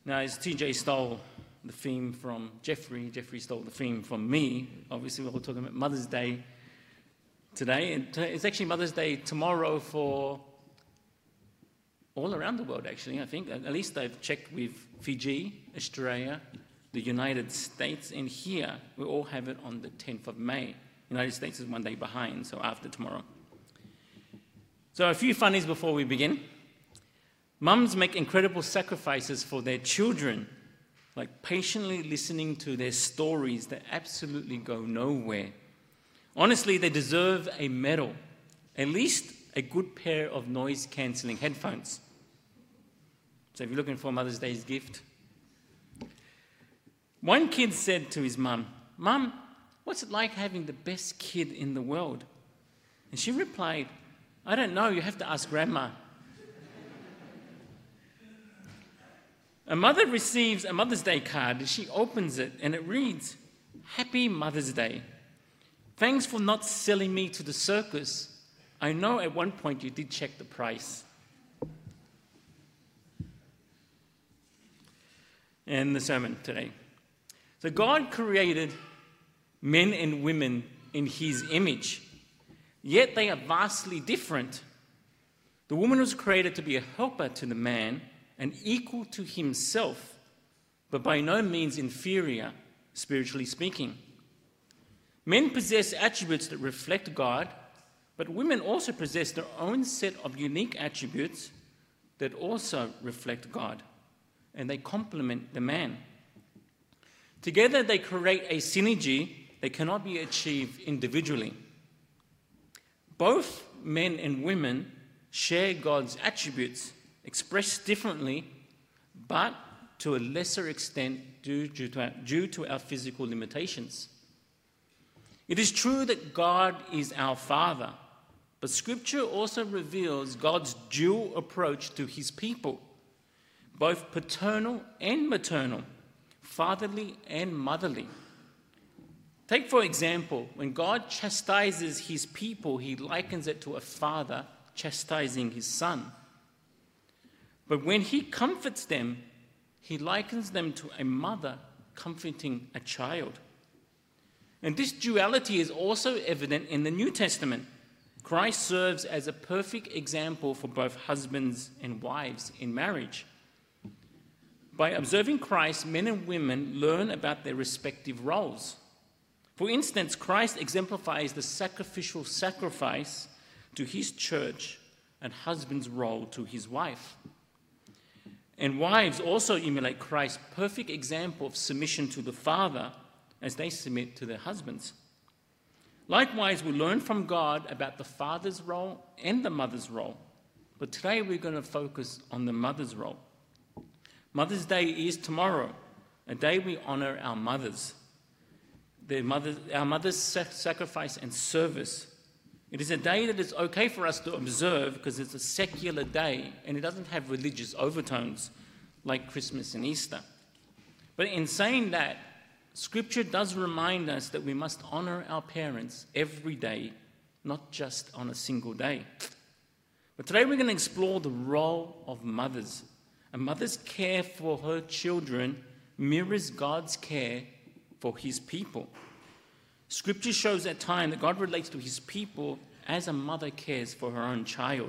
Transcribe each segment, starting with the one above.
Now, as TJ stole the theme from Jeffrey stole the theme from me. Obviously, we're all talking about Mother's Day today. And it's actually Mother's Day tomorrow for all around the world, actually, I think. At least I've checked with Fiji, Australia, the United States, and here we all have it on the 10th of May. United States is one day behind, so after tomorrow. So a few funnies before we begin. Mums make incredible sacrifices for their children, like patiently listening to their stories that absolutely go nowhere. Honestly, they deserve a medal, at least a good pair of noise-cancelling headphones. So if you're looking for Mother's Day's gift. One kid said to his mum, "Mum, what's it like having the best kid in the world?" And she replied, "I don't know, you have to ask Grandma." A mother receives a Mother's Day card and she opens it and it reads, "Happy Mother's Day. Thanks for not selling me to the circus. I know at one point you did check the price." And the sermon today. So God created men and women in his image, yet they are vastly different. The woman was created to be a helper to the man and equal to himself, but by no means inferior, spiritually speaking. Men possess attributes that reflect God, but women also possess their own set of unique attributes that also reflect God, and they complement the man. Together they create a synergy that cannot be achieved individually. Both men and women share God's attributes, expressed differently, but to a lesser extent due to our physical limitations. It is true that God is our Father, but Scripture also reveals God's dual approach to his people, both paternal and maternal, fatherly and motherly. Take, for example, when God chastises his people, he likens it to a father chastising his son. But when he comforts them, he likens them to a mother comforting a child. And this duality is also evident in the New Testament. Christ serves as a perfect example for both husbands and wives in marriage. By observing Christ, men and women learn about their respective roles. For instance, Christ exemplifies the sacrificial sacrifice to his church and husband's role to his wife. And wives also emulate Christ's perfect example of submission to the Father as they submit to their husbands. Likewise, we learn from God about the father's role and the mother's role. But today we're going to focus on the mother's role. Mother's Day is tomorrow, a day we honour our mothers. Our mothers' sacrifice and service. It is a day that is okay for us to observe because it's a secular day and it doesn't have religious overtones like Christmas and Easter. But in saying that, Scripture does remind us that we must honour our parents every day, not just on a single day. But today we're going to explore the role of mothers. A mother's care for her children mirrors God's care for his people. Scripture shows at times that God relates to his people as a mother cares for her own child.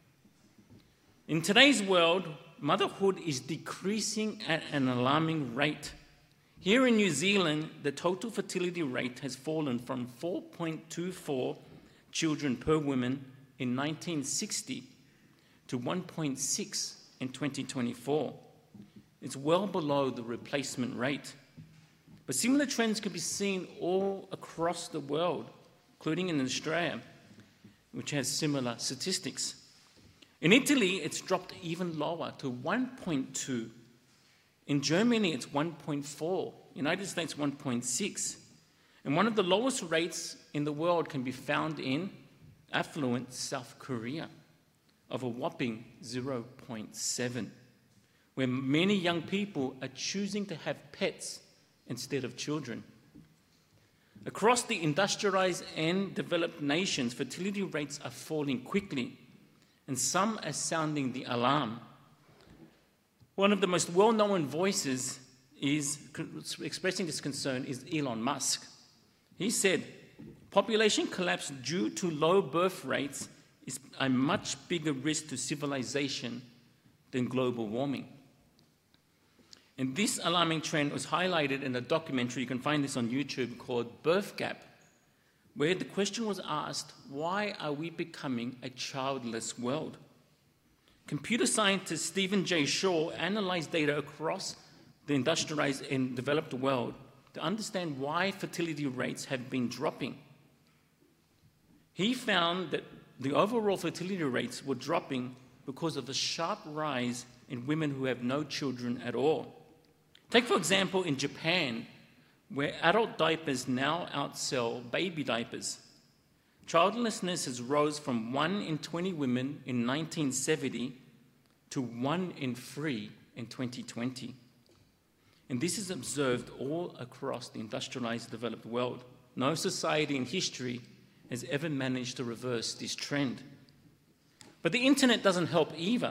In today's world, motherhood is decreasing at an alarming rate. Here in New Zealand, the total fertility rate has fallen from 4.24 children per woman in 1960 to 1.6 in 2024. It's well below the replacement rate. But similar trends can be seen all across the world, including in Australia, which has similar statistics. In Italy, it's dropped even lower to 1.2. In Germany, it's 1.4. United States, 1.6. And one of the lowest rates in the world can be found in affluent South Korea, of a whopping 0.7, where many young people are choosing to have pets instead of children. Across the industrialized and developed nations, fertility rates are falling quickly, and some are sounding the alarm. One of the most well-known voices expressing this concern is Elon Musk. He said, population collapse due to low birth rates is a much bigger risk to civilization than global warming. And this alarming trend was highlighted in a documentary, you can find this on YouTube, called Birth Gap, where the question was asked, why are we becoming a childless world? Computer scientist Stephen J. Shaw analyzed data across the industrialized and developed world to understand why fertility rates have been dropping. He found that the overall fertility rates were dropping because of a sharp rise in women who have no children at all. Take, for example, in Japan, where adult diapers now outsell baby diapers. Childlessness has rose from 1 in 20 women in 1970 to 1 in 3 in 2020. And this is observed all across the industrialized developed world. No society in history has ever managed to reverse this trend. But the internet doesn't help either.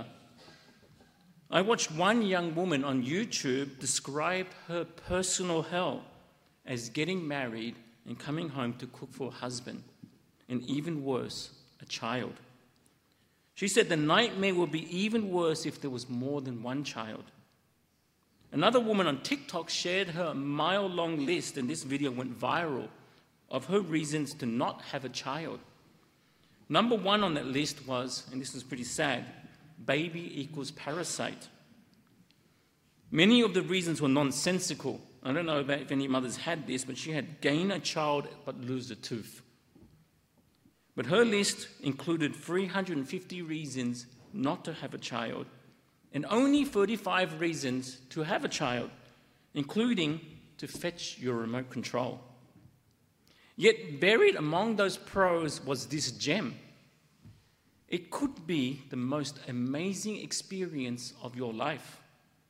I watched one young woman on YouTube describe her personal hell as getting married and coming home to cook for a husband, and even worse, a child. She said the nightmare would be even worse if there was more than one child. Another woman on TikTok shared her mile-long list, and this video went viral, of her reasons to not have a child. Number 1 on that list was, and this is pretty sad, baby equals parasite. Many of the reasons were nonsensical. I don't know if any mothers had this, but she had gain a child but lose a tooth. But her list included 350 reasons not to have a child and only 35 reasons to have a child, including to fetch your remote control. Yet buried among those pros was this gem. It could be the most amazing experience of your life.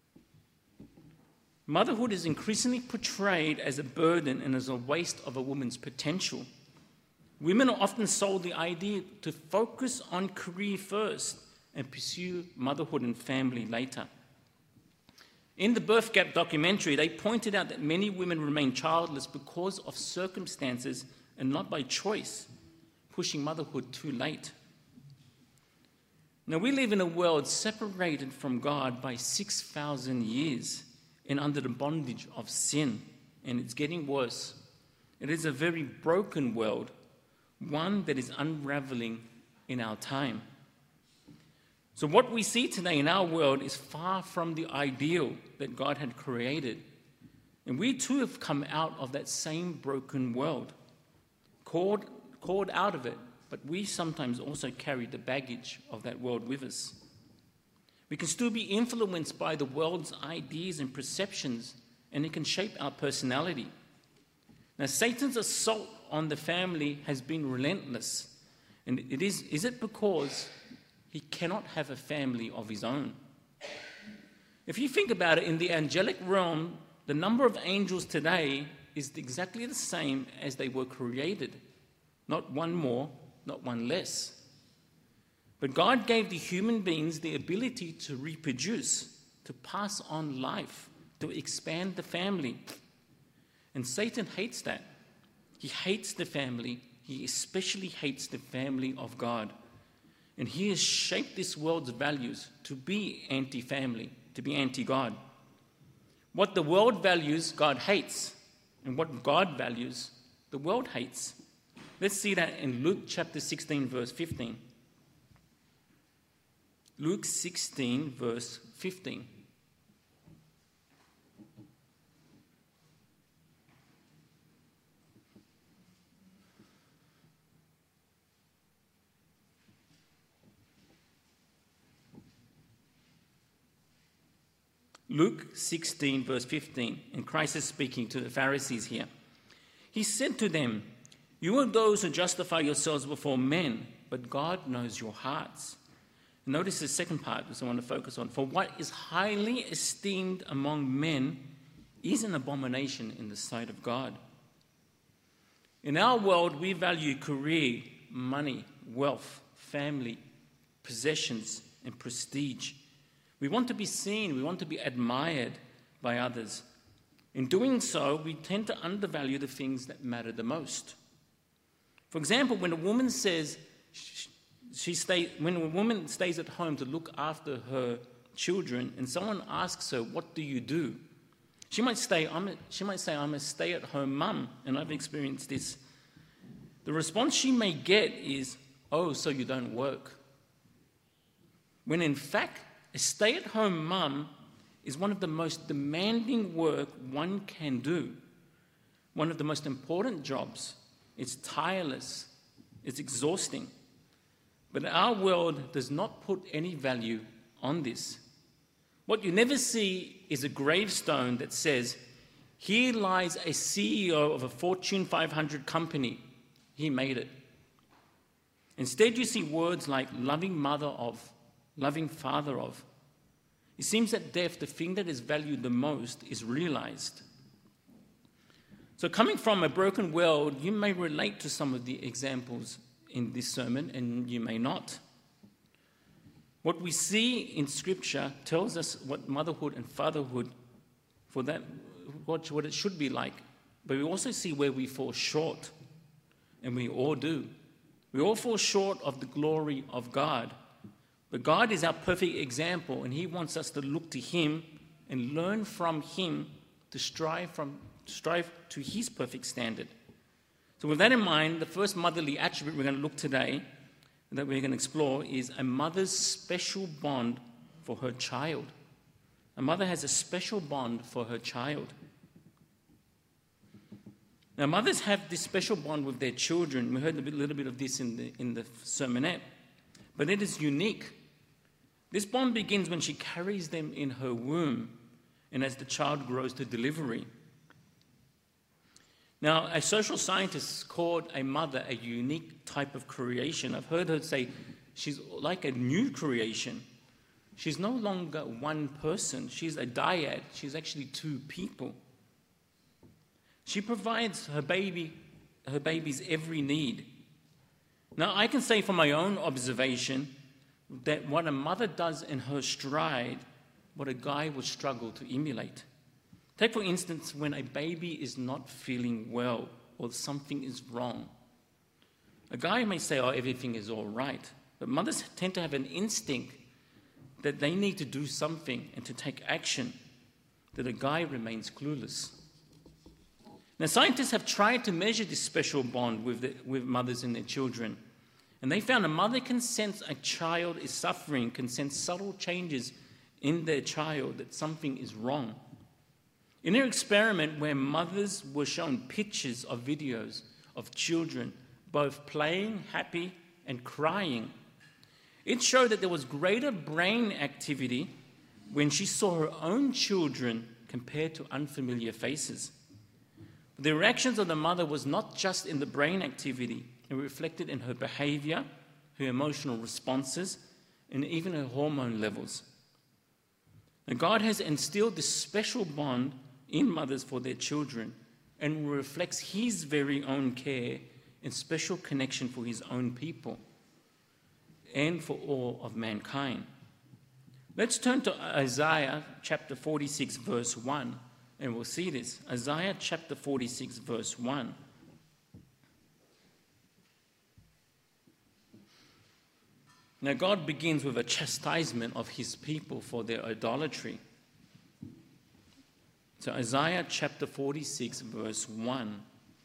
Motherhood is increasingly portrayed as a burden and as a waste of a woman's potential. Women are often sold the idea to focus on career first and pursue motherhood and family later. In the Birth Gap documentary, they pointed out that many women remain childless because of circumstances and not by choice, pushing motherhood too late. Now, we live in a world separated from God by 6,000 years and under the bondage of sin, and it's getting worse. It is a very broken world, one that is unraveling in our time. So what we see today in our world is far from the ideal that God had created. And we too have come out of that same broken world, called out of it, but we sometimes also carry the baggage of that world with us. We can still be influenced by the world's ideas and perceptions, and it can shape our personality. Now, Satan's assault on the family has been relentless. And is it because he cannot have a family of his own? If you think about it, in the angelic realm, the number of angels today is exactly the same as they were created. Not one more, not one less. But God gave the human beings the ability to reproduce, to pass on life, to expand the family. And Satan hates that. He hates the family. He especially hates the family of God. And he has shaped this world's values to be anti-family, to be anti-God. What the world values, God hates. And what God values, the world hates. Let's see that in Luke chapter 16, verse 15. Luke 16, verse 15. Luke 16, verse 15, and Christ is speaking to the Pharisees here. He said to them, "You are those who justify yourselves before men, but God knows your hearts." Notice the second part, which I want to focus on. For what is highly esteemed among men is an abomination in the sight of God. In our world, we value career, money, wealth, family, possessions, and prestige. We want to be seen, we want to be admired by others. In doing so, we tend to undervalue the things that matter the most. For example, when a woman says when a woman stays at home to look after her children, and someone asks her, "What do you do?" She might say, "I'm a stay-at-home mum," and I've experienced this. The response she may get is, "Oh, so you don't work." When in fact, a stay-at-home mum is one of the most demanding work one can do. One of the most important jobs. It's tireless. It's exhausting. But our world does not put any value on this. What you never see is a gravestone that says, "Here lies a CEO of a Fortune 500 company. He made it." Instead, you see words like "loving mother of," "loving father of." It seems at death, the thing that is valued the most is realized. So coming from a broken world, you may relate to some of the examples in this sermon, and you may not. What we see in Scripture tells us what motherhood and fatherhood, what it should be like. But we also see where we fall short, and we all do. We all fall short of the glory of God. But God is our perfect example, and He wants us to look to Him and learn from Him to strive to His perfect standard. So with that in mind, the first motherly attribute we're going to look today, that we're going to explore, is a mother's special bond for her child. A mother has a special bond for her child. Now, mothers have this special bond with their children. We heard a little bit of this in the sermonette. But it is unique. This bond begins when she carries them in her womb and as the child grows to delivery. Now, a social scientist called a mother a unique type of creation. I've heard her say she's like a new creation. She's no longer one person. She's a dyad. She's actually two people. She provides her baby's every need. Now, I can say from my own observation that what a mother does in her stride, what a guy would struggle to emulate. Take, for instance, when a baby is not feeling well or something is wrong. A guy may say, "Oh, everything is all right." But mothers tend to have an instinct that they need to do something and to take action, that a guy remains clueless. Now, scientists have tried to measure this special bond with mothers and their children. And they found a mother can sense a child is suffering, can sense subtle changes in their child, that something is wrong. In their experiment, where mothers were shown pictures of videos of children both playing, happy, and crying, it showed that there was greater brain activity when she saw her own children compared to unfamiliar faces. The reactions of the mother was not just in the brain activity, it reflected in her behavior, her emotional responses, and even her hormone levels. And God has instilled this special bond in mothers for their children and reflects His very own care and special connection for His own people and for all of mankind. Let's turn to Isaiah chapter 46, verse 1, and we'll see this. Isaiah chapter 46, verse 1. Now, God begins with a chastisement of His people for their idolatry. So, Isaiah chapter 46, verse 1.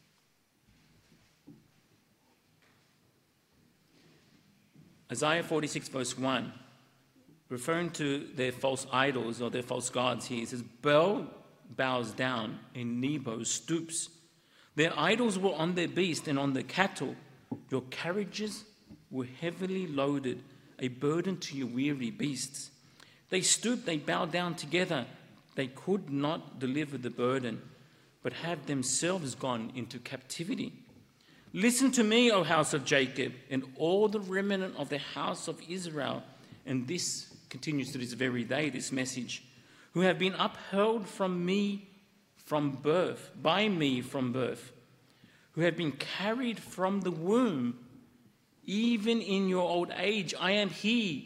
Isaiah 46, verse 1, referring to their false idols or their false gods here, it says, "Bel bows down and Nebo stoops. Their idols were on their beasts and on their cattle. Your carriages were heavily loaded, a burden to your weary beasts. They stooped, they bowed down together. They could not deliver the burden, but have themselves gone into captivity. Listen to me, O house of Jacob, and all the remnant of the house of Israel." And this continues to this very day, this message. "Who have been upheld from me from birth, by me from birth, who have been carried from the womb. Even in your old age, I am He.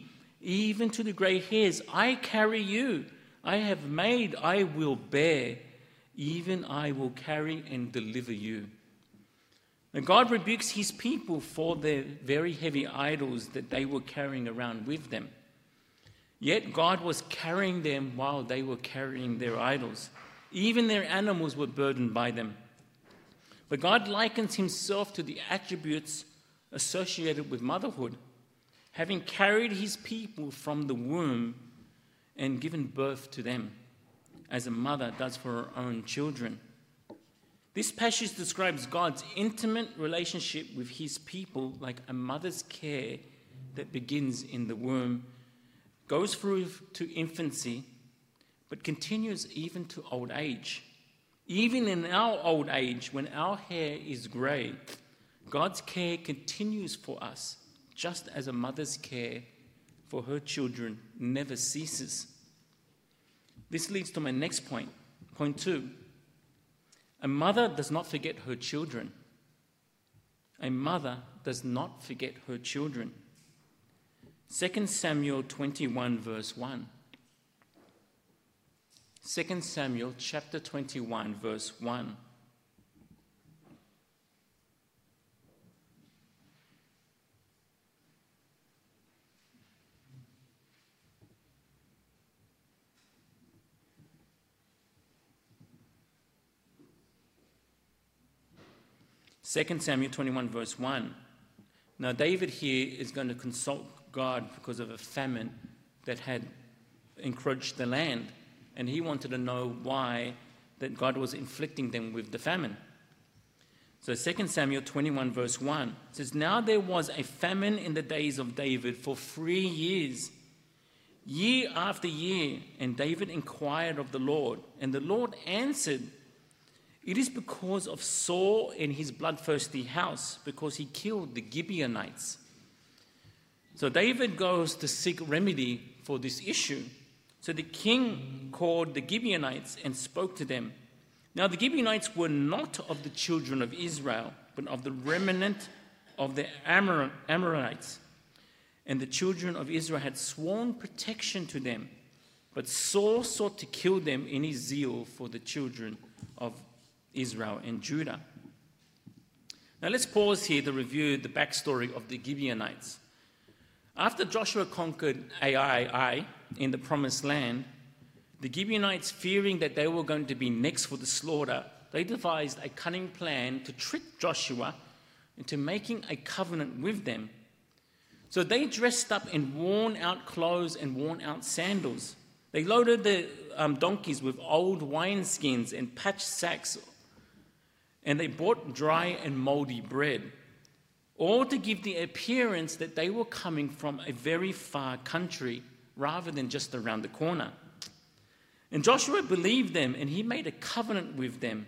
even to the grey hairs. I carry you. I have made, I will bear. Even I will carry and deliver you. And God rebukes his people for their very heavy idols that they were carrying around with them. Yet God was carrying them while they were carrying their idols. Even their animals were burdened by them. But God likens himself to the attributes associated with motherhood, having carried his people from the womb and given birth to them, as a mother does for her own children. This passage describes God's intimate relationship with his people like a mother's care that begins in the womb, goes through to infancy, but continues even to old age. Even in our old age, when our hair is grey, God's care continues for us, just as a mother's care for her children never ceases. This leads to my next point. Point 2. A mother does not forget her children. A mother does not forget her children. 2 Samuel 21 verse 1. 2 Samuel chapter 21 verse 1. Second Samuel 21 verse 1. Now David here is going to consult God because of a famine that had encroached the land, and he wanted to know why that God was inflicting them with the famine. So 2 Samuel 21 verse 1 says, Now there was a famine in the days of David for 3 years, year after year, and David inquired of the Lord, and the Lord answered, It is because of Saul and his bloodthirsty house, because he killed the Gibeonites. So David goes to seek remedy for this issue. So the king called the Gibeonites and spoke to them. Now the Gibeonites were not of the children of Israel, but of the remnant of the Amorites. And the children of Israel had sworn protection to them. But Saul sought to kill them in his zeal for the children of Israel and Judah. Now let's pause here to review the backstory of the Gibeonites. After Joshua conquered Ai in the Promised Land, the Gibeonites, fearing that they were going to be next for the slaughter, they devised a cunning plan to trick Joshua into making a covenant with them. So they dressed up in worn-out clothes and worn-out sandals. They loaded the donkeys with old wineskins and patched sacks, and they bought dry and mouldy bread, all to give the appearance that they were coming from a very far country rather than just around the corner. And Joshua believed them, and he made a covenant with them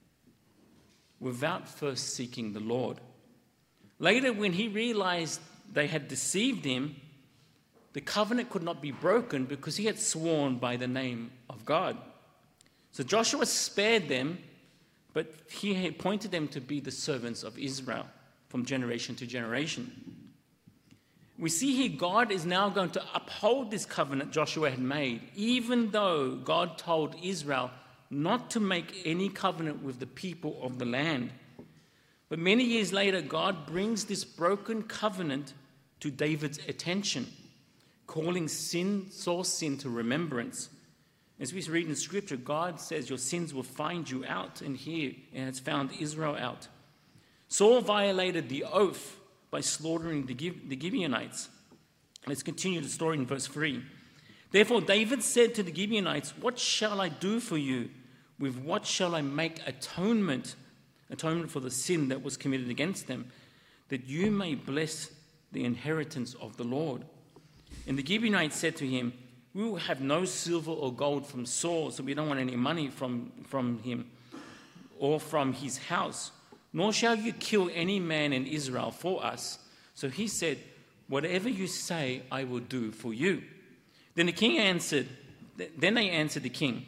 without first seeking the Lord. Later, when he realized they had deceived him, the covenant could not be broken because he had sworn by the name of God. So Joshua spared them, but he appointed them to be the servants of Israel from generation to generation. We see here God is now going to uphold this covenant Joshua had made, even though God told Israel not to make any covenant with the people of the land. But many years later, God brings this broken covenant to David's attention, calling Saul's sin to remembrance. As we read in Scripture, God says your sins will find you out, and here it has found Israel out. Saul violated the oath by slaughtering the Gibeonites. Let's continue the story in verse 3. Therefore David said to the Gibeonites, What shall I do for you? With what shall I make atonement for the sin that was committed against them, that you may bless the inheritance of the Lord? And the Gibeonites said to him, We will have no silver or gold from Saul, so we don't want any money from him or from his house. Nor shall you kill any man in Israel for us. So he said, Whatever you say, I will do for you. Then they answered the king,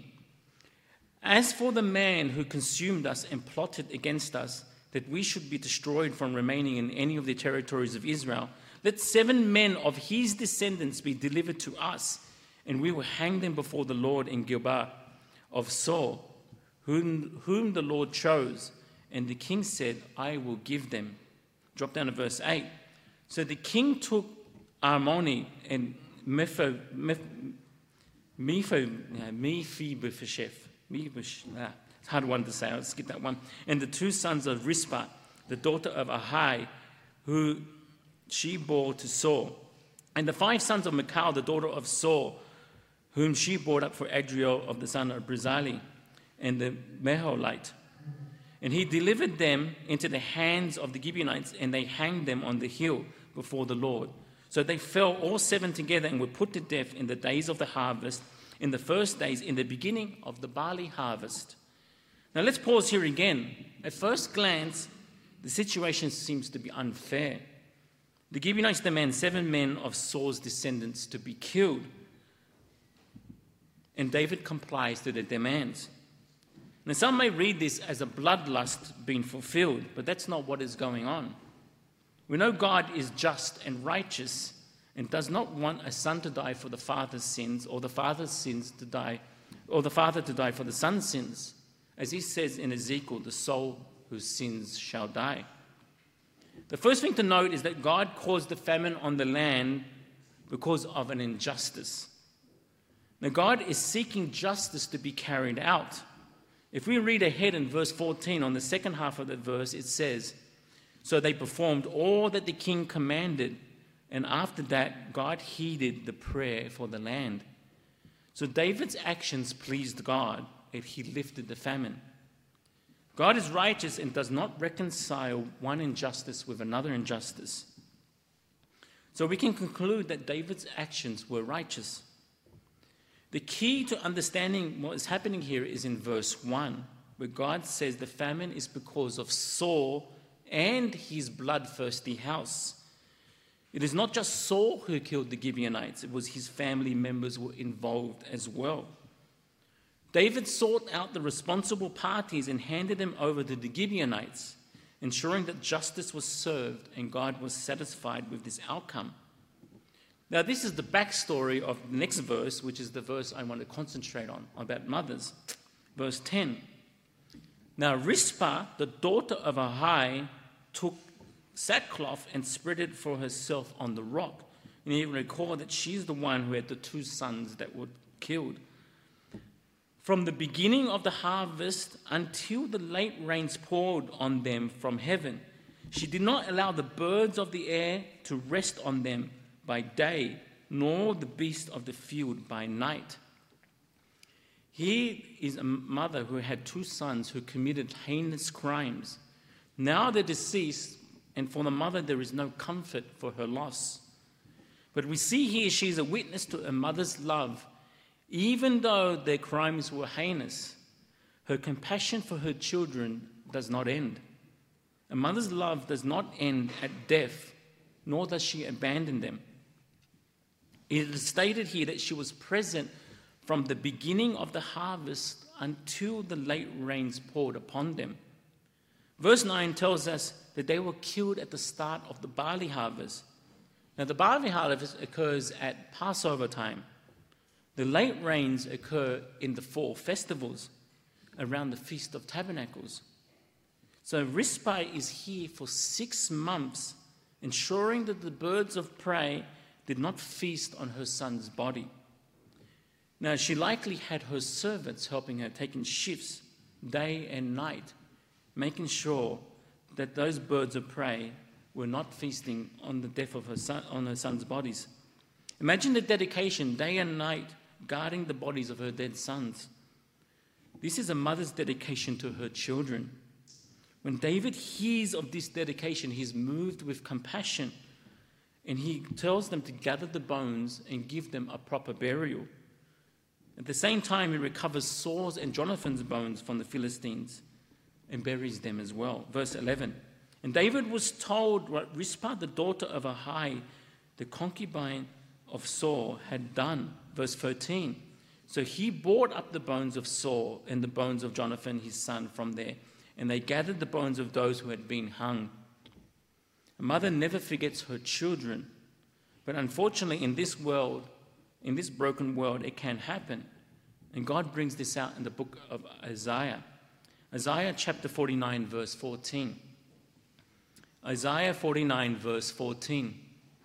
As for the man who consumed us and plotted against us, that we should be destroyed from remaining in any of the territories of Israel, Let 7 men of his descendants be delivered to us, and we will hang them before the Lord in Gilboa of Saul, whom the Lord chose. And the king said, I will give them. Drop down to verse 8. So the king took Armoni and Mephibosheth. It's a hard one to say, I'll skip that one. And the 2 sons of Rizpah, the daughter of Ahai, who she bore to Saul. And the 5 sons of Michal, the daughter of Saul, whom she brought up for Adriel of the son of Brizali, and the Meholite. And he delivered them into the hands of the Gibeonites, and they hanged them on the hill before the Lord. So they fell all 7 together and were put to death in the days of the harvest, in the first days, in the beginning of the barley harvest. Now let's pause here again. At first glance, the situation seems to be unfair. The Gibeonites demand 7 men of Saul's descendants to be killed, and David complies to their demands. Now some may read this as a bloodlust being fulfilled, but that's not what is going on. We know God is just and righteous and does not want a son to die for the father's sins, or the father's sins to die, or the father to die for the son's sins. As he says in Ezekiel, the soul whose sins shall die. The first thing to note is that God caused the famine on the land because of an injustice. Now God is seeking justice to be carried out. If we read ahead in verse 14, on the second half of the verse, it says, so they performed all that the king commanded, and after that God heeded the prayer for the land. So David's actions pleased God, and he lifted the famine. God is righteous and does not reconcile one injustice with another injustice. So we can conclude that David's actions were righteous. The key to understanding what is happening here is in verse 1, where God says the famine is because of Saul and his bloodthirsty house. It is not just Saul who killed the Gibeonites, it was his family members who were involved as well. David sought out the responsible parties and handed them over to the Gibeonites, ensuring that justice was served and God was satisfied with this outcome. Now, this is the backstory of the next verse, which is the verse I want to concentrate on, about mothers. Verse 10. Now, Rizpah, the daughter of Ahai, took sackcloth and spread it for herself on the rock. And you recall that she's the one who had the 2 sons that were killed. From the beginning of the harvest until the late rains poured on them from heaven, she did not allow the birds of the air to rest on them by day, nor the beasts of the field by night. Here is a mother who had 2 sons who committed heinous crimes. Now they're deceased, and for the mother there is no comfort for her loss. But we see here she's a witness to a mother's love. Even though their crimes were heinous, her compassion for her children does not end. A mother's love does not end at death, nor does she abandon them. It is stated here that she was present from the beginning of the harvest until the late rains poured upon them. Verse 9 tells us that they were killed at the start of the barley harvest. Now, the barley harvest occurs at Passover time. The late rains occur in the 4 festivals around the Feast of Tabernacles. So Rizpah is here for 6 months, ensuring that the birds of prey did not feast on her son's body. Now, she likely had her servants helping her, taking shifts day and night, making sure that those birds of prey were not feasting on the death of her son, on her son's bodies. Imagine the dedication, day and night, guarding the bodies of her dead sons. This is a mother's dedication to her children. When David hears of this dedication, he's moved with compassion, and he tells them to gather the bones and give them a proper burial. At the same time, he recovers Saul's and Jonathan's bones from the Philistines and buries them as well. Verse 11. And David was told what Rizpah, the daughter of Ahai, the concubine of Saul, had done. Verse 13. So he brought up the bones of Saul and the bones of Jonathan his son from there, and they gathered the bones of those who had been hung. A mother never forgets her children, But unfortunately, in this world, in this broken world, it can happen. And God brings this out in the book of Isaiah. Isaiah chapter 49, verse 14. Isaiah 49, verse 14.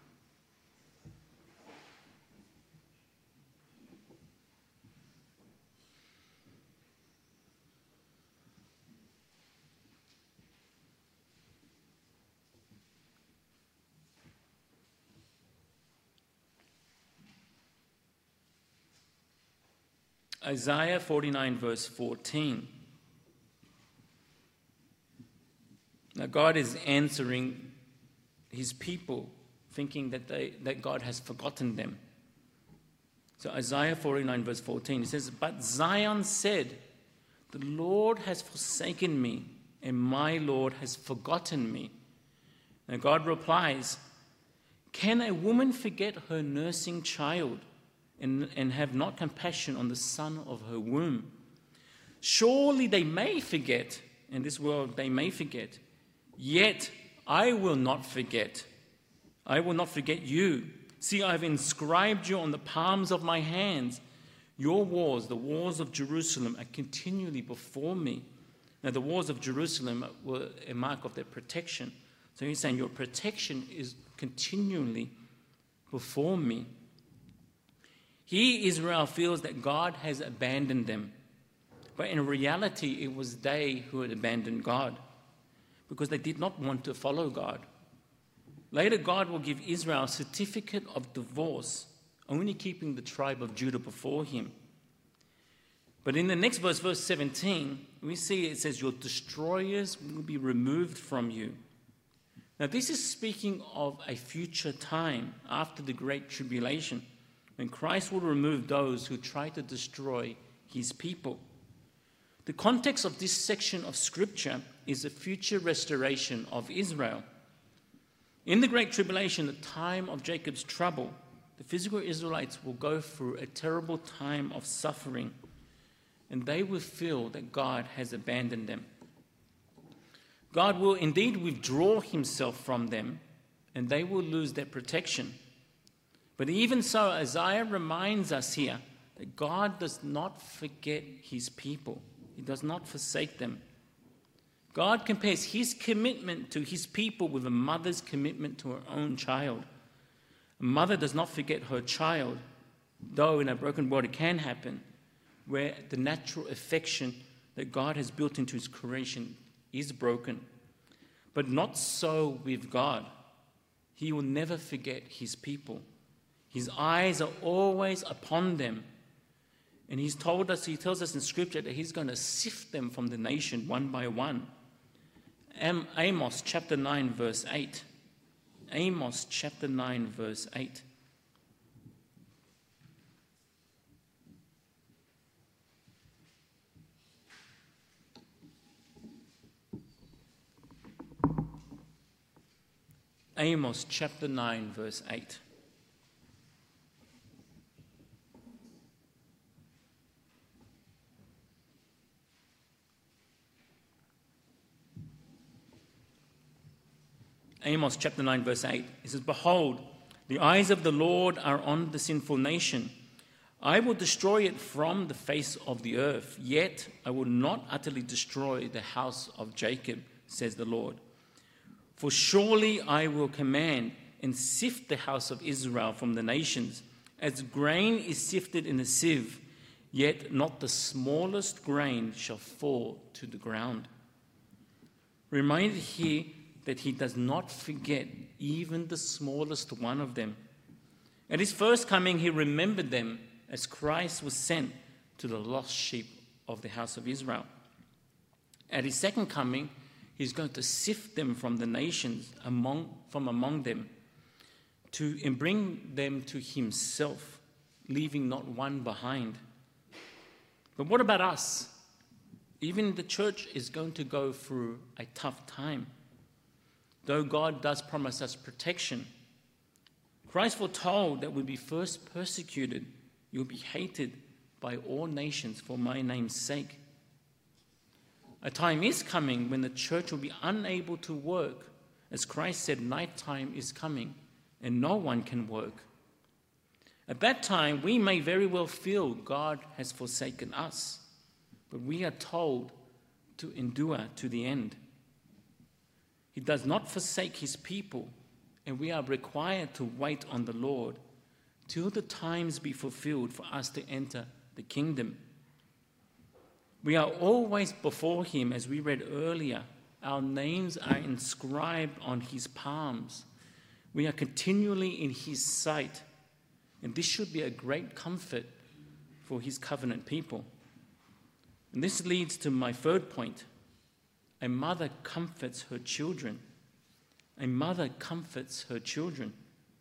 Isaiah 49, verse 14. Now, God is answering his people, thinking that God has forgotten them. So Isaiah 49, verse 14, it says, "But Zion said, the Lord has forsaken me, and my Lord has forgotten me." And God replies, "Can a woman forget her nursing child and have not compassion on the son of her womb? Surely they may forget, in this world they may forget, yet I will not forget. I will not forget you. See, I have inscribed you on the palms of my hands. Your walls, the walls of Jerusalem, are continually before me." Now, the walls of Jerusalem were a mark of their protection. So he's saying, your protection is continually before me. Here, Israel feels that God has abandoned them. But in reality, it was they who had abandoned God because they did not want to follow God. Later, God will give Israel a certificate of divorce, only keeping the tribe of Judah before him. But in the next verse, verse 17, we see it says, "Your destroyers will be removed from you." Now, this is speaking of a future time after the Great Tribulation, when Christ will remove those who try to destroy his people. The context of this section of Scripture is the future restoration of Israel. In the Great Tribulation, the time of Jacob's trouble, the physical Israelites will go through a terrible time of suffering, and they will feel that God has abandoned them. God will indeed withdraw himself from them, and they will lose their protection. But even so, Isaiah reminds us here that God does not forget his people. He does not forsake them. God compares his commitment to his people with a mother's commitment to her own child. A mother does not forget her child, though in a broken world it can happen, where the natural affection that God has built into his creation is broken. But not so with God. He will never forget his people. His eyes are always upon them. And he tells us in Scripture that he's going to sift them from the nation one by one. Amos chapter 9, verse 8. Amos chapter 9, verse 8. Amos chapter 9, verse 8. Amos chapter 9, verse 8. It says, "Behold, the eyes of the Lord are on the sinful nation. I will destroy it from the face of the earth, yet I will not utterly destroy the house of Jacob, says the Lord. For surely I will command and sift the house of Israel from the nations, as grain is sifted in a sieve, yet not the smallest grain shall fall to the ground." Reminded here that he does not forget even the smallest one of them. At his first coming, he remembered them as Christ was sent to the lost sheep of the house of Israel. At his second coming, he's going to sift them from the nations, from among them, and bring them to himself, leaving not one behind. But what about us? Even the church is going to go through a tough time. Though God does promise us protection, Christ foretold that we'll be first persecuted, you'll be hated by all nations for my name's sake. A time is coming when the church will be unable to work. As Christ said, nighttime is coming and no one can work. At that time, we may very well feel God has forsaken us, but we are told to endure to the end. He does not forsake his people, and we are required to wait on the Lord till the times be fulfilled for us to enter the kingdom. We are always before him, as we read earlier. Our names are inscribed on his palms. We are continually in his sight, and this should be a great comfort for his covenant people. And this leads to my third point. A mother comforts her children. A mother comforts her children.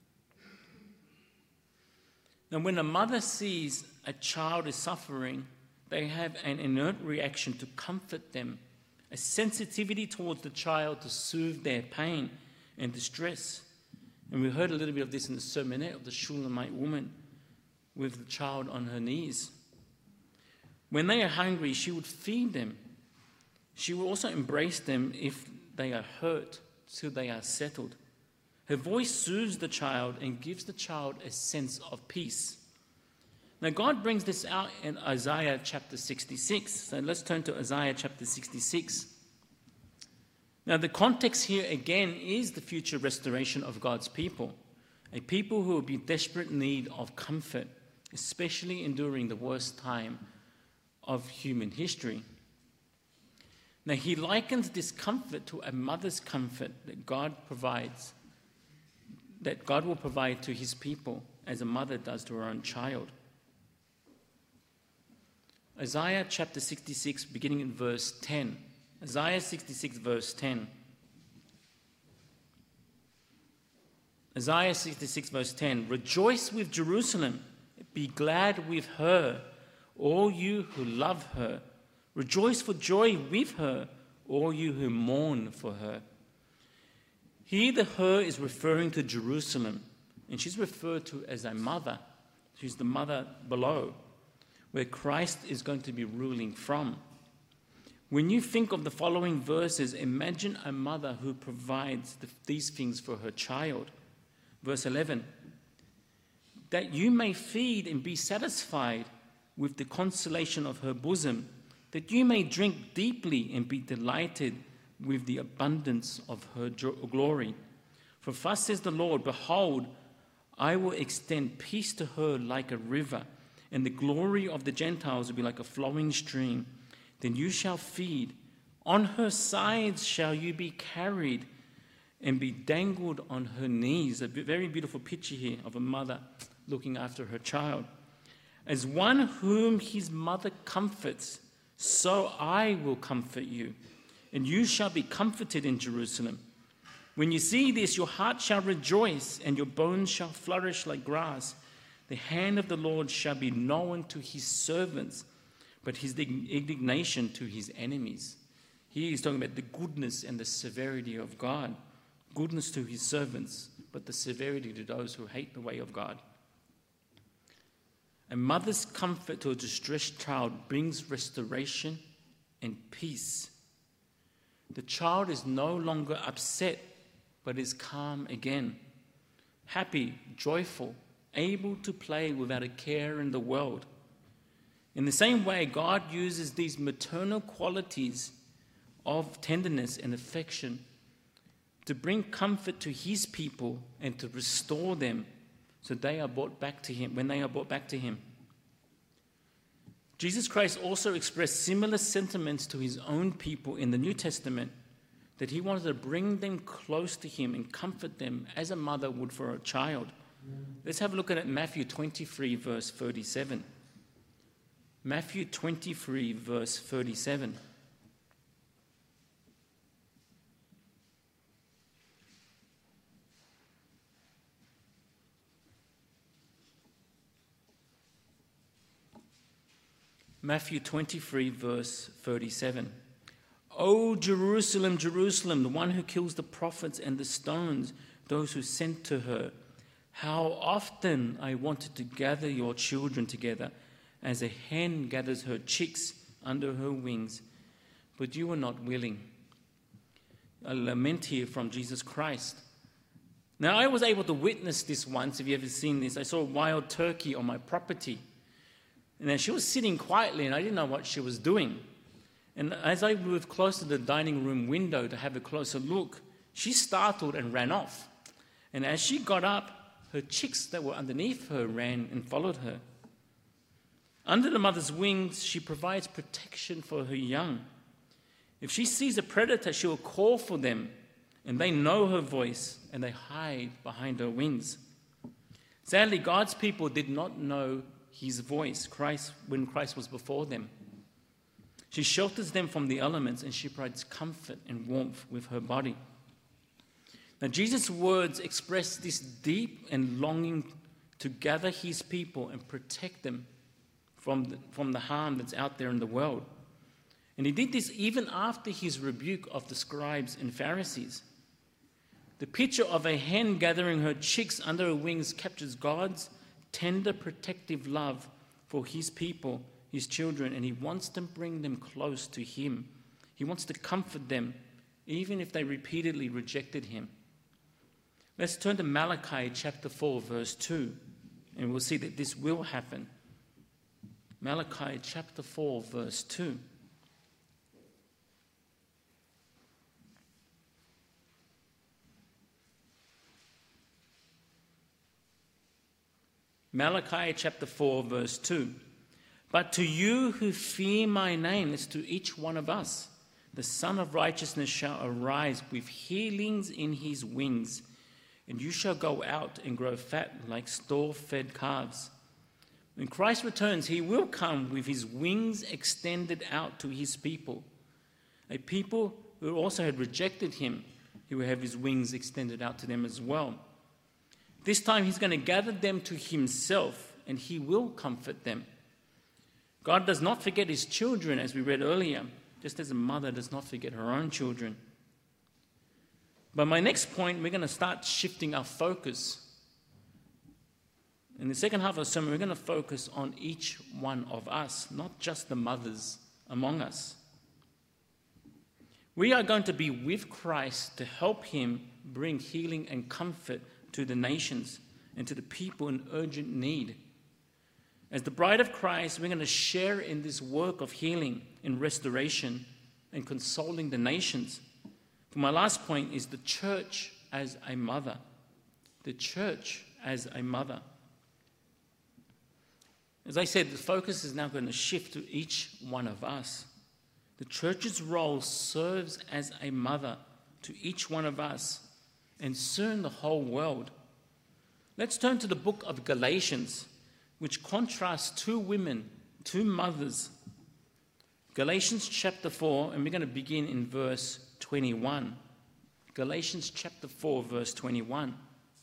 Now, when a mother sees a child is suffering, they have an inert reaction to comfort them, a sensitivity towards the child to soothe their pain and distress. And we heard a little bit of this in the sermonette of the Shulamite woman with the child on her knees. When they are hungry, she would feed them. She will also embrace them if they are hurt, till they are settled. Her voice soothes the child and gives the child a sense of peace. Now, God brings this out in Isaiah chapter 66. So let's turn to Isaiah chapter 66. Now, the context here again is the future restoration of God's people, a people who will be in desperate need of comfort, especially enduring the worst time of human history. Now, he likens this comfort to a mother's comfort that God provides, that God will provide to his people as a mother does to her own child. Isaiah chapter 66, beginning in verse 10. Isaiah 66, verse 10. Isaiah 66, verse 10. Rejoice with Jerusalem, be glad with her, all you who love her. Rejoice for joy with her, all you who mourn for her. Here the her is referring to Jerusalem, and she's referred to as a mother. She's the mother below, where Christ is going to be ruling from. When you think of the following verses, imagine a mother who provides these things for her child. Verse 11, that you may feed and be satisfied with the consolation of her bosom, that you may drink deeply and be delighted with the abundance of her glory. For thus says the Lord, behold, I will extend peace to her like a river, and the glory of the Gentiles will be like a flowing stream. Then you shall feed. On her sides shall you be carried and be dangled on her knees. A very beautiful picture here of a mother looking after her child. As one whom his mother comforts, so I will comfort you, and you shall be comforted in Jerusalem. When you see this, your heart shall rejoice, and your bones shall flourish like grass. The hand of the Lord shall be known to his servants, but his indignation to his enemies. Here he's talking about the goodness and the severity of God. Goodness to his servants, but the severity to those who hate the way of God. A mother's comfort to a distressed child brings restoration and peace. The child is no longer upset, but is calm again, happy, joyful, able to play without a care in the world. In the same way, God uses these maternal qualities of tenderness and affection to bring comfort to his people and to restore them so they are brought back to him, when they are brought back to him. Jesus Christ also expressed similar sentiments to his own people in the New Testament, that he wanted to bring them close to him and comfort them as a mother would for a child. Let's have a look at it, Matthew 23, verse 37. Matthew 23, verse 37. Matthew 23, verse 37. O Jerusalem, Jerusalem, the one who kills the prophets and the stones those who sent to her. How often I wanted to gather your children together as a hen gathers her chicks under her wings, but you were not willing. A lament here from Jesus Christ. Now, I was able to witness this once. If you've ever seen this, I saw a wild turkey on my property. And then she was sitting quietly, and I didn't know what she was doing. And as I moved closer to the dining room window to have a closer look, she startled and ran off. And as she got up, her chicks that were underneath her ran and followed her. Under the mother's wings, she provides protection for her young. If she sees a predator, she will call for them, and they know her voice, and they hide behind her wings. Sadly, God's people did not know his voice when Christ was before them. She shelters them from the elements, and she provides comfort and warmth with her body. Now, Jesus' words express this deep and longing to gather his people and protect them from the harm that's out there in the world. And he did this even after his rebuke of the scribes and Pharisees. The picture of a hen gathering her chicks under her wings captures God's tender protective love for his people, his children, and he wants to bring them close to him. He wants to comfort them, even if they repeatedly rejected him. Let's turn to Malachi chapter 4, verse 2, and we'll see that this will happen. Malachi chapter 4, verse 2. Malachi chapter 4, verse 2. But to you who fear my name, that's to each one of us, the Son of Righteousness shall arise with healings in his wings, and you shall go out and grow fat like store-fed calves. When Christ returns, he will come with his wings extended out to his people. A people who also had rejected him, he will have his wings extended out to them as well. This time he's going to gather them to himself, and he will comfort them. God does not forget his children, as we read earlier, just as a mother does not forget her own children. But my next point, we're going to start shifting our focus. In the second half of the sermon, we're going to focus on each one of us, not just the mothers among us. We are going to be with Christ to help him bring healing and comfort to the nations and to the people in urgent need. As the bride of Christ, we're going to share in this work of healing and restoration and consoling the nations. For my last point is the church as a mother. The church as a mother. As I said, the focus is now going to shift to each one of us. The church's role serves as a mother to each one of us, and soon the whole world. Let's turn to the book of Galatians, which contrasts two women, two mothers. Galatians chapter 4, and we're going to begin in verse 21. Galatians chapter 4, verse 21.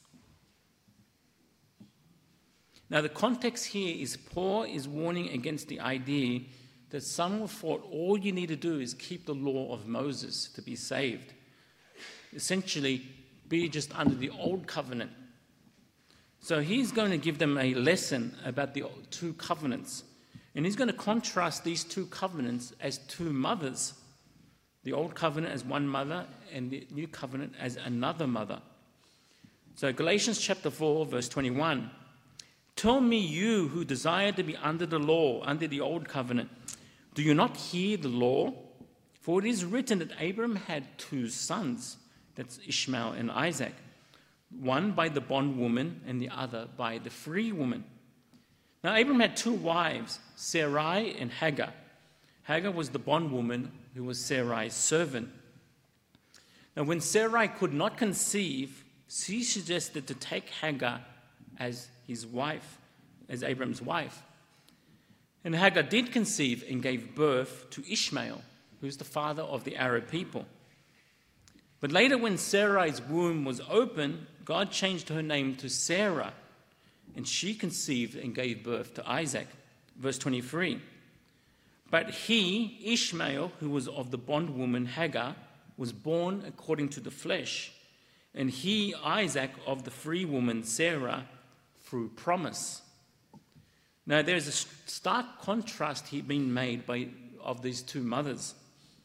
Now, the context here is Paul is warning against the idea that some have thought all you need to do is keep the law of Moses to be saved. Essentially, be just under the old covenant. So he's going to give them a lesson about the two covenants. And he's going to contrast these two covenants as two mothers. The old covenant as one mother and the new covenant as another mother. So Galatians chapter 4, verse 21. Tell me, you who desire to be under the law, under the old covenant, do you not hear the law? For it is written that Abraham had two sons, that's Ishmael and Isaac, one by the bondwoman and the other by the free woman. Now Abraham had two wives, Sarai and Hagar. Hagar was the bondwoman who was Sarai's servant. Now when Sarai could not conceive, she suggested to take Hagar as his wife, as Abraham's wife. And Hagar did conceive and gave birth to Ishmael, who is the father of the Arab people. But later when Sarai's womb was open, God changed her name to Sarah, and she conceived and gave birth to Isaac. Verse 23. But he, Ishmael, who was of the bondwoman Hagar, was born according to the flesh, and he, Isaac, of the free woman Sarah, through promise. Now there's a stark contrast here being made of these two mothers.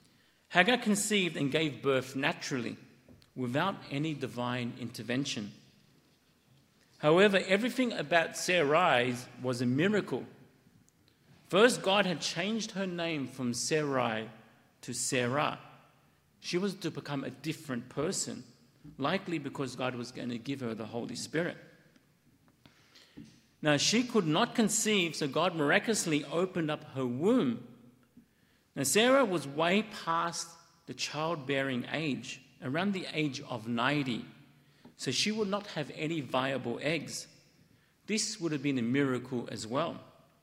Hagar conceived and gave birth naturally, without any divine intervention. However, everything about Sarai was a miracle. First, God had changed her name from Sarai to Sarah. She was to become a different person, likely because God was going to give her the Holy Spirit. Now, she could not conceive, so God miraculously opened up her womb. Now, Sarah was way past the childbearing age, around the age of 90, so she would not have any viable eggs. This would have been a miracle as well.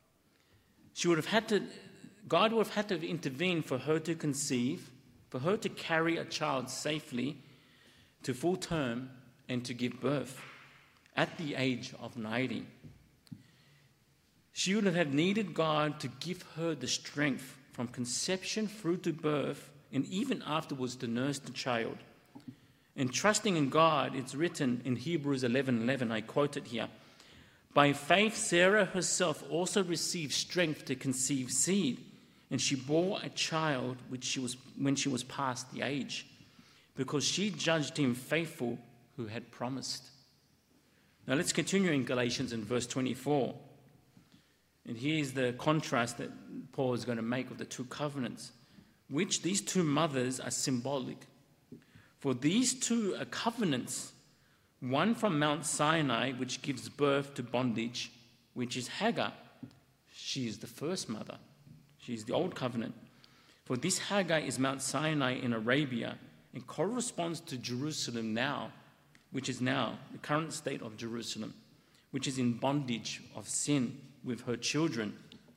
God would have had to have intervened for her to conceive, for her to carry a child safely to full term and to give birth at the age of 90. She would have needed God to give her the strength from conception through to birth and even afterwards to nurse the child. And trusting in God, it's written in Hebrews 11:11, I quote it here, "By faith Sarah herself also received strength to conceive seed, and she bore a child when she was past the age, because she judged him faithful who had promised." Now let's continue in Galatians in verse 24. And here's the contrast that Paul is going to make of the two covenants, which these two mothers are symbolic. For these two are covenants, one from Mount Sinai, which gives birth to bondage, which is Hagar. She is the first mother. She is the old covenant. For this Hagar is Mount Sinai in Arabia and corresponds to Jerusalem now, which is now the current state of Jerusalem, which is in bondage of sin with her children.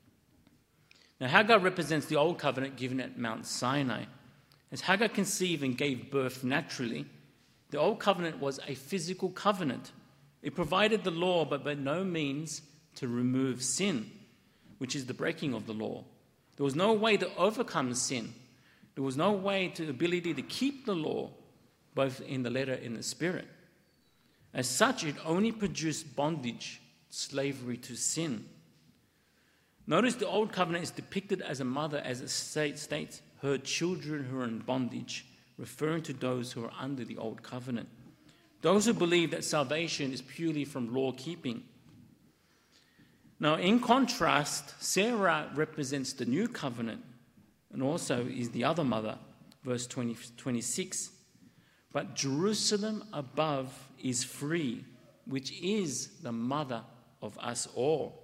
Now, Hagar represents the old covenant given at Mount Sinai. As Hagar conceived and gave birth naturally, the old covenant was a physical covenant. It provided the law, but by no means to remove sin, which is the breaking of the law. There was no way to overcome sin. There was no ability to keep the law, both in the letter and the spirit. As such, it only produced bondage, slavery to sin. Notice the old covenant is depicted as a mother, as it states, her children who are in bondage, referring to those who are under the old covenant. Those who believe that salvation is purely from law keeping. Now, in contrast, Sarah represents the new covenant and also is the other mother. Verse 26, "But Jerusalem above is free, which is the mother of us all."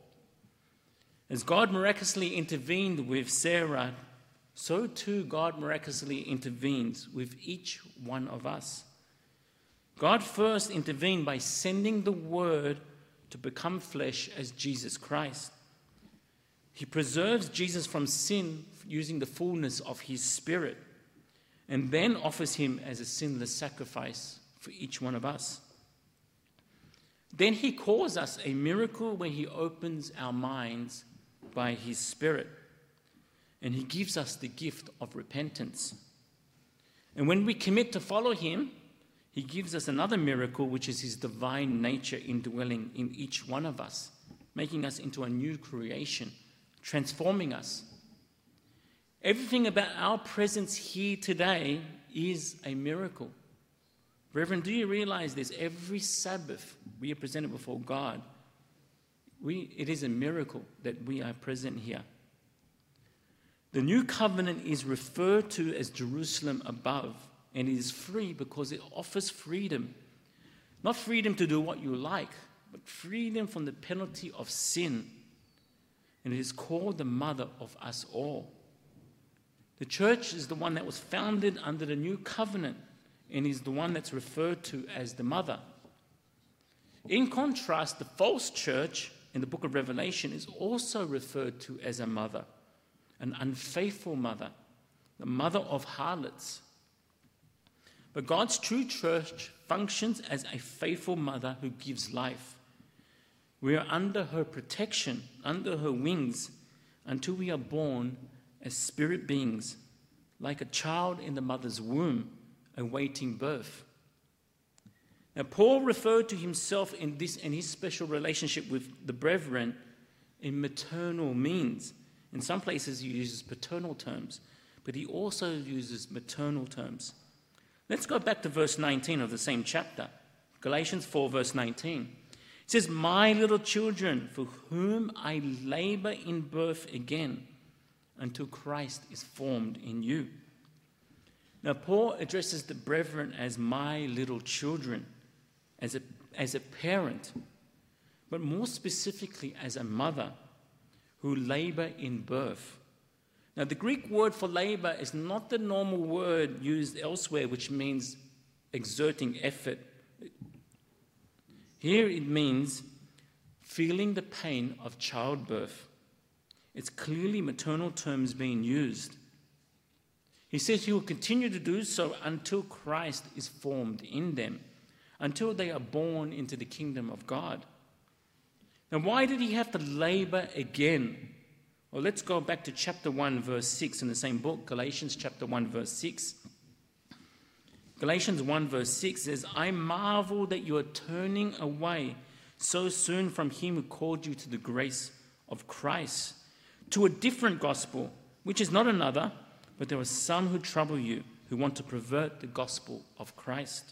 As God miraculously intervened with Sarah, so too God miraculously intervenes with each one of us. God first intervened by sending the Word to become flesh as Jesus Christ. He preserves Jesus from sin using the fullness of his Spirit, and then offers him as a sinless sacrifice for each one of us. Then he calls us a miracle when he opens our minds by his Spirit, and he gives us the gift of repentance. And when we commit to follow him, he gives us another miracle, which is his divine nature indwelling in each one of us, making us into a new creation, transforming us. Everything about our presence here today is a miracle. Brethren, do you realize this? Every Sabbath we are presented before God. It is a miracle that we are present here. The new covenant is referred to as Jerusalem above, and it is free because it offers freedom. Not freedom to do what you like, but freedom from the penalty of sin. And it is called the mother of us all. The church is the one that was founded under the new covenant and is the one that's referred to as the mother. In contrast, the false church in the book of Revelation is also referred to as a mother, an unfaithful mother, the mother of harlots. But God's true church functions as a faithful mother who gives life. We are under her protection, under her wings, until we are born as spirit beings, like a child in the mother's womb, awaiting birth. Now, Paul referred to himself in his special relationship with the brethren in maternal means. In some places he uses paternal terms, but he also uses maternal terms. Let's go back to verse 19 of the same chapter, Galatians 4, verse 19. It says, my little children, for whom I labor in birth again, until Christ is formed in you. Now, Paul addresses the brethren as my little children, as a parent, but more specifically as a mother who labor in birth. Now, the Greek word for labor is not the normal word used elsewhere, which means exerting effort. Here it means feeling the pain of childbirth. It's clearly maternal terms being used. He says he will continue to do so until Christ is formed in them, until they are born into the kingdom of God. Now, why did he have to labor again? Well, let's go back to chapter 1, verse 6 in the same book, Galatians chapter 1, verse 6. Galatians 1 verse 6 says, I marvel that you are turning away so soon from him who called you to the grace of Christ, to a different gospel, which is not another, but there are some who trouble you, who want to pervert the gospel of Christ.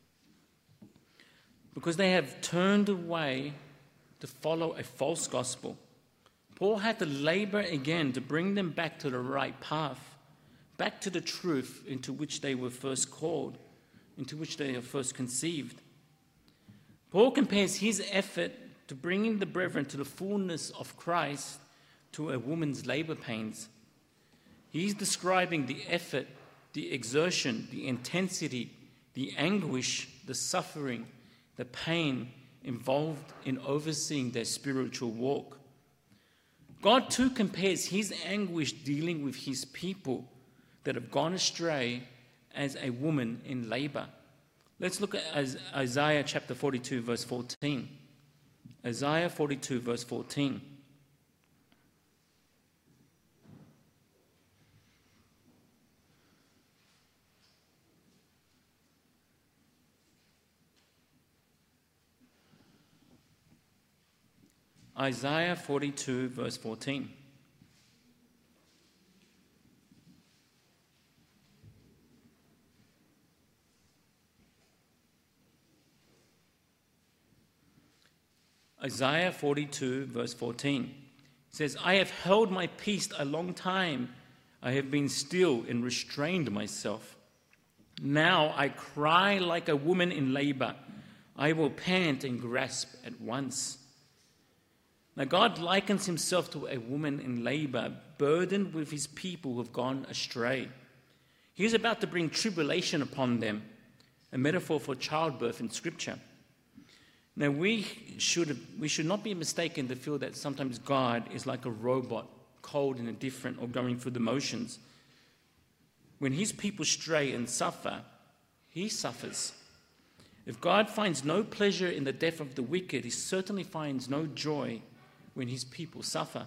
Because they have turned away to follow a false gospel, Paul had to labor again to bring them back to the right path, back to the truth into which they were first called, into which they were first conceived. Paul compares his effort to bringing the brethren to the fullness of Christ to a woman's labor pains. He's describing the effort, the exertion, the intensity, the anguish, the suffering, the pain involved in overseeing their spiritual walk. God too compares his anguish dealing with his people that have gone astray as a woman in labor. Let's look at Isaiah chapter 42, verse 14. Isaiah 42, verse 14. Isaiah 42, verse 14. Isaiah 42, verse 14 says, I have held my peace a long time. I have been still and restrained myself. Now I cry like a woman in labor. I will pant and grasp at once. Now God likens himself to a woman in labor, burdened with his people who have gone astray. He is about to bring tribulation upon them, a metaphor for childbirth in Scripture. Now, we should not be mistaken to feel that sometimes God is like a robot, cold and indifferent, or going through the motions. When his people stray and suffer, he suffers. If God finds no pleasure in the death of the wicked, he certainly finds no joy when his people suffer.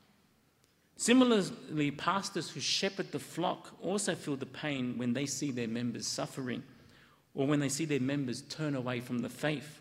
Similarly, pastors who shepherd the flock also feel the pain when they see their members suffering, or when they see their members turn away from the faith.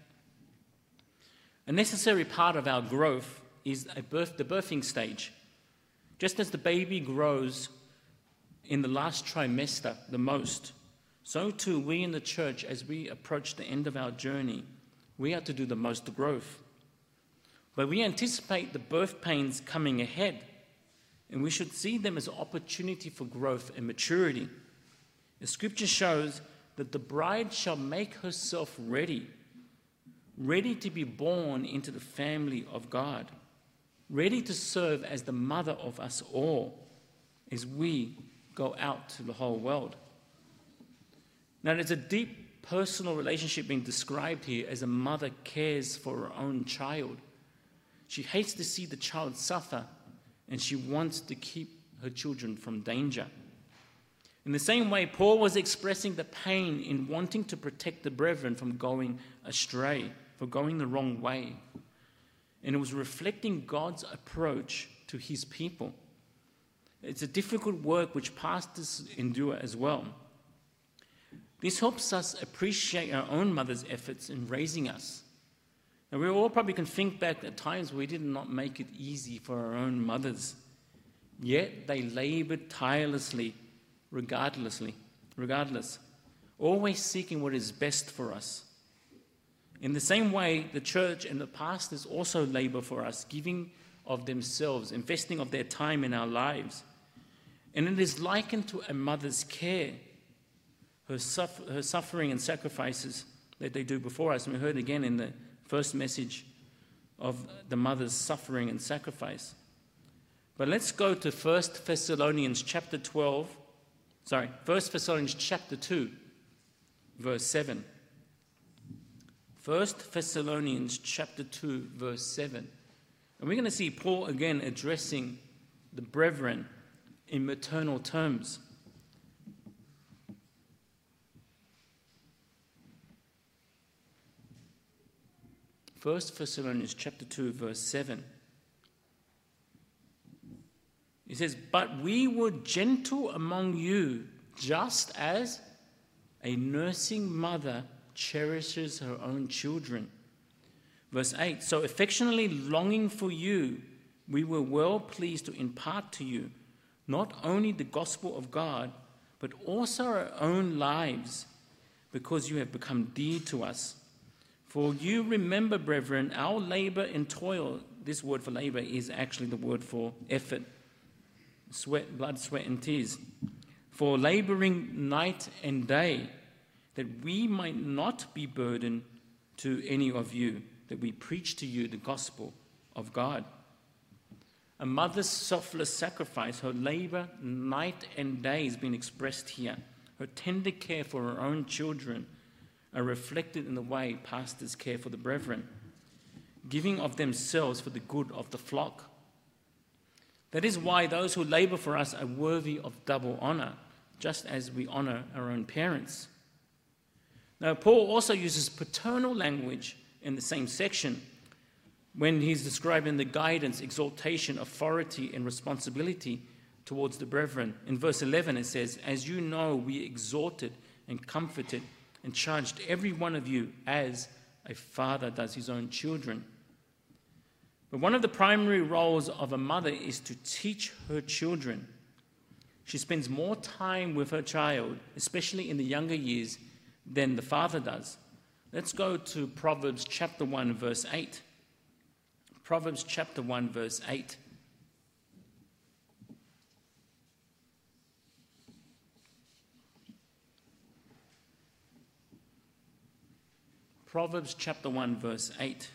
A necessary part of our growth is the birthing stage. Just as the baby grows in the last trimester the most, so too we in the church, as we approach the end of our journey, we are to do the most growth. But we anticipate the birth pains coming ahead, and we should see them as an opportunity for growth and maturity. The Scripture shows that the bride shall make herself ready to be born into the family of God, ready to serve as the mother of us all as we go out to the whole world. Now, there's a deep personal relationship being described here as a mother cares for her own child. She hates to see the child suffer, and she wants to keep her children from danger. In the same way, Paul was expressing the pain in wanting to protect the brethren from going astray, for going the wrong way. And it was reflecting God's approach to his people. It's a difficult work which pastors endure as well. This helps us appreciate our own mother's efforts in raising us. And we all probably can think back at times where we did not make it easy for our own mothers. Yet they labored tirelessly, regardless, always seeking what is best for us. In the same way, the church and the pastors also labor for us, giving of themselves, investing of their time in our lives. And it is likened to a mother's care, her suffering and sacrifices that they do before us. And we heard again in the first message of the mother's suffering and sacrifice. But let's go to 1 Thessalonians chapter 2, verse 7. 1 Thessalonians chapter 2, verse 7. And we're going to see Paul again addressing the brethren in maternal terms. 1 Thessalonians chapter 2, verse 7. He says, "But we were gentle among you, just as a nursing mother cherishes her own children." Verse 8, "So affectionately longing for you, we were well pleased to impart to you not only the gospel of God, but also our own lives, because you have become dear to us. For you remember, brethren, our labor and toil." This word for labor is actually the word for effort. Sweat, blood, sweat, and tears. "For laboring night and day, that we might not be burdened to any of you, that we preach to you the gospel of God." A mother's selfless sacrifice, her labor night and day is being expressed here. Her tender care for her own children are reflected in the way pastors care for the brethren, giving of themselves for the good of the flock. That is why those who labor for us are worthy of double honor, just as we honor our own parents. Now, Paul also uses paternal language in the same section when he's describing the guidance, exaltation, authority, and responsibility towards the brethren. In verse 11 it says, "As you know, we exhorted and comforted and charged every one of you as a father does his own children." But one of the primary roles of a mother is to teach her children. She spends more time with her child, especially in the younger years, than the father does. Let's go to Proverbs chapter 1, verse 8. Proverbs chapter 1, verse 8. Proverbs chapter 1, verse 8.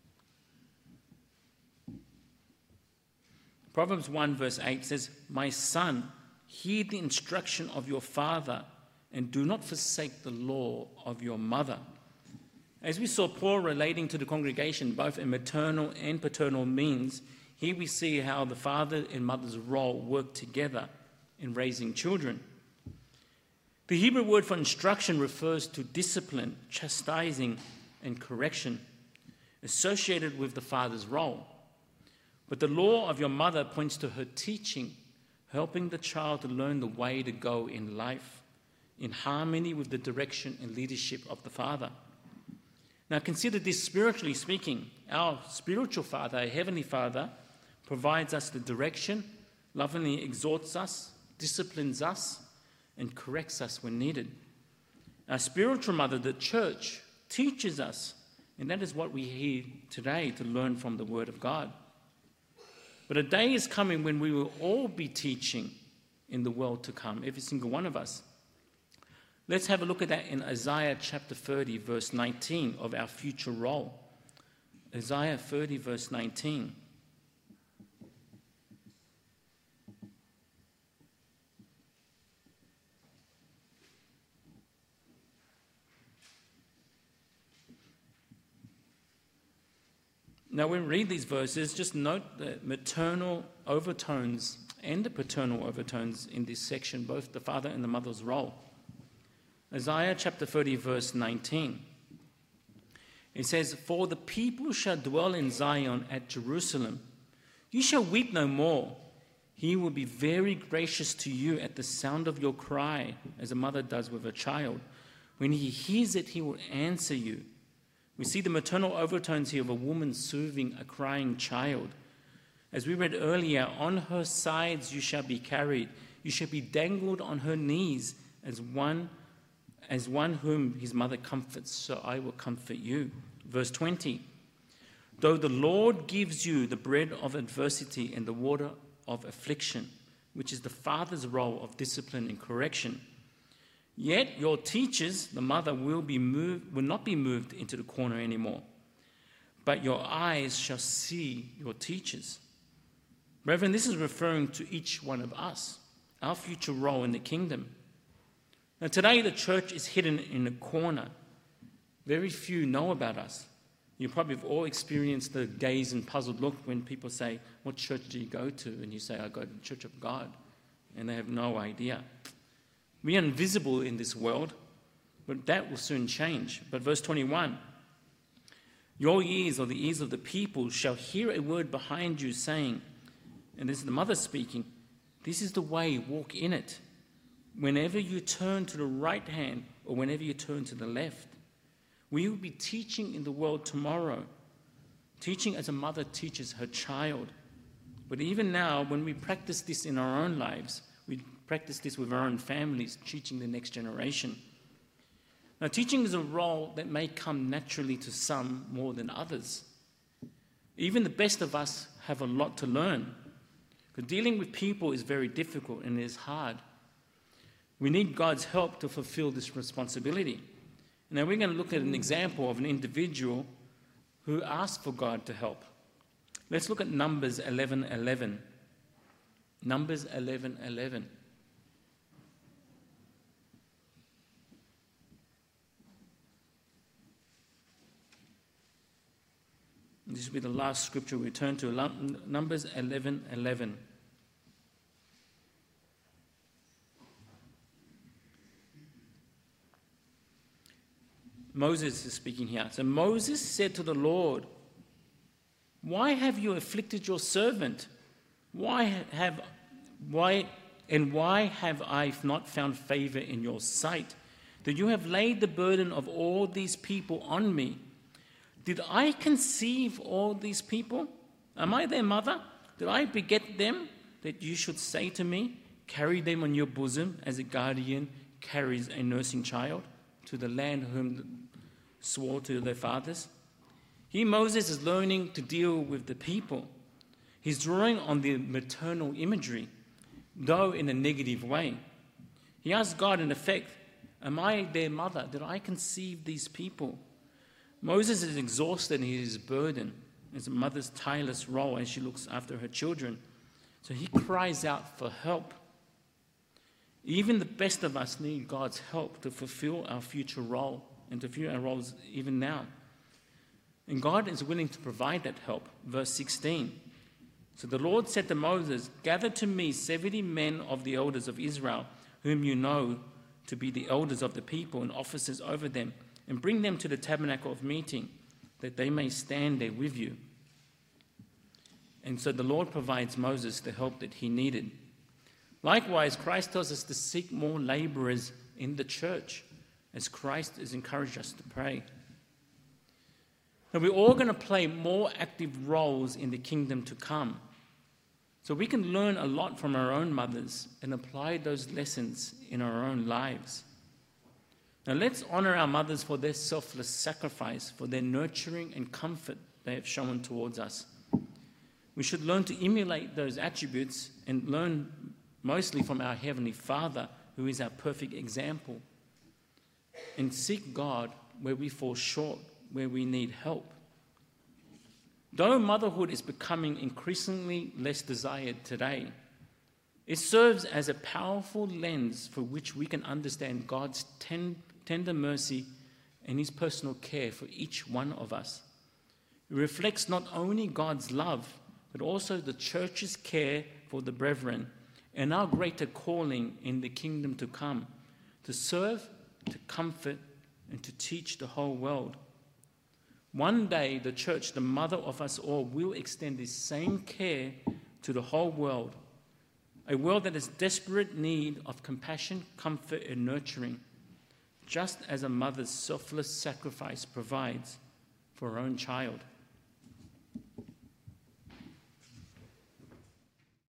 Proverbs 1, verse 8 says, "My son, hear the instruction of your father, and do not forsake the law of your mother." As we saw Paul relating to the congregation, both in maternal and paternal means, here we see how the father and mother's role work together in raising children. The Hebrew word for instruction refers to discipline, chastising, and correction associated with the father's role. But the law of your mother points to her teaching, helping the child to learn the way to go in life, in harmony with the direction and leadership of the father. Now consider this spiritually speaking. Our spiritual father, our heavenly Father, provides us the direction, lovingly exhorts us, disciplines us, and corrects us when needed. Our spiritual mother, the church, teaches us, and that is what we hear today to learn from the Word of God. But a day is coming when we will all be teaching in the world to come, every single one of us. Let's have a look at that in Isaiah chapter 30, verse 19, of our future role. Isaiah 30, verse 19. Now, when we read these verses, just note the maternal overtones and the paternal overtones in this section, both the father and the mother's role. Isaiah chapter 30, verse 19. It says, "For the people shall dwell in Zion at Jerusalem. You shall weep no more. He will be very gracious to you at the sound of your cry, as a mother does with a child. When he hears it, he will answer you." We see the maternal overtones here of a woman soothing a crying child. As we read earlier, "On her sides you shall be carried. You shall be dangled on her knees as one whom his mother comforts, so I will comfort you." Verse 20, though the Lord gives you the bread of adversity and the water of affliction, which is the father's role of discipline and correction, yet your teachers, the mother, will not be moved into the corner anymore, but your eyes shall see your teachers. Brethren, this is referring to each one of us, our future role in the kingdom. Now today the church is hidden in a corner. Very few know about us. You probably have all experienced the gaze and puzzled look when people say, what church do you go to? And you say, I go to the Church of God. And they have no idea. We are invisible in this world, but that will soon change. But verse 21, your ears, or the ears of the people, shall hear a word behind you saying, and this is the mother speaking, this is the way, walk in it. Whenever you turn to the right hand or whenever you turn to the left. We will be teaching in the world tomorrow, teaching as a mother teaches her child. But even now, when we practice this in our own lives, we practice this with our own families, teaching the next generation. Now, teaching is a role that may come naturally to some more than others. Even the best of us have a lot to learn. Because dealing with people is very difficult and it is hard. We need God's help to fulfill this responsibility. Now we're going to look at an example of an individual who asked for God to help. Let's look at Numbers 11:11. Numbers 11:11. This will be the last scripture we turn to, Numbers 11:11. Moses is speaking here. So Moses said to the Lord, why have you afflicted your servant? Why have I not found favor in your sight, that you have laid the burden of all these people on me? Did I conceive all these people? Am I their mother? Did I beget them, that you should say to me, carry them on your bosom as a guardian carries a nursing child to the land whom swore to their fathers? Here Moses is learning to deal with the people. He's drawing on the maternal imagery, though in a negative way. He asks God, in effect, am I their mother? Did I conceive these people? Moses is exhausted in his burden, as a mother's tireless role as she looks after her children. So he cries out for help. Even the best of us need God's help to fulfill our future role and to fulfill our roles even now. And God is willing to provide that help. Verse 16. So the Lord said to Moses, gather to me 70 men of the elders of Israel, whom you know to be the elders of the people and officers over them, and bring them to the tabernacle of meeting, that they may stand there with you. And so the Lord provides Moses the help that he needed. Likewise, Christ tells us to seek more laborers in the church, as Christ has encouraged us to pray. Now, we're all going to play more active roles in the kingdom to come. So we can learn a lot from our own mothers and apply those lessons in our own lives. Now, let's honor our mothers for their selfless sacrifice, for their nurturing and comfort they have shown towards us. We should learn to emulate those attributes and learn mostly from our Heavenly Father, who is our perfect example, and seek God where we fall short, where we need help. Though motherhood is becoming increasingly less desired today, it serves as a powerful lens for which we can understand God's tender mercy and his personal care for each one of us. It reflects not only God's love, but also the church's care for the brethren and our greater calling in the kingdom to come, to serve, to comfort, and to teach the whole world. One day, the church, the mother of us all, will extend this same care to the whole world, a world that is desperate need of compassion, comfort, and nurturing, just as a mother's selfless sacrifice provides for her own child.